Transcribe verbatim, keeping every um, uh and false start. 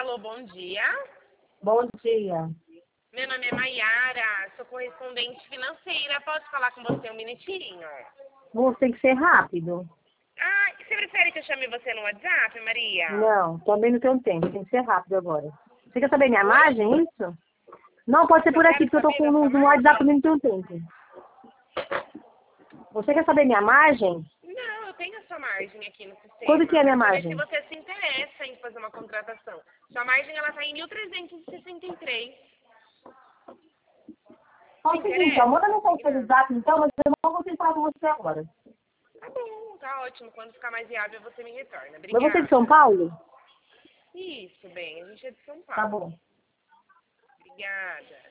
Alô, bom dia. Bom dia. Meu nome é Maiara, sou correspondente financeira. Posso falar com você um minutinho? Você tem que ser rápido. Ah, você prefere que eu chame você no WhatsApp, Maria? Não, também não tenho tempo. Tem que ser rápido agora. Você quer saber minha margem, é isso? Não, pode ser por aqui, porque eu tô com no, no WhatsApp, também não tenho tempo. Você quer saber minha margem? Não, eu tenho a sua margem aqui no sistema. Quanto que é a minha Pra saber margem? se você se interessa em fazer uma contratação. Sua margem, ela tá em mil trezentos e sessenta e três. Fala o seguinte, ó, manda mensagem pelo WhatsApp então, mas eu não vou tentar com você agora. Tá bom, tá ótimo. Quando ficar mais viável, você me retorna. Mas Obrigada. você é de São Paulo? Isso, bem. A gente é de São Paulo. Tá bom. Obrigada.